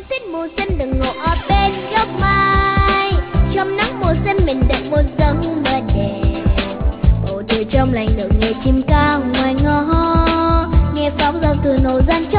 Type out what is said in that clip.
thích mùa xuân đừng ngủ ở bên gốc mai. Trong nắng mùa xuân mình đợi một giấc mơ đẹp. Bầu trời trong lành được nghe chim ca ngoài ngõ, nghe pháo giao từ nổ gian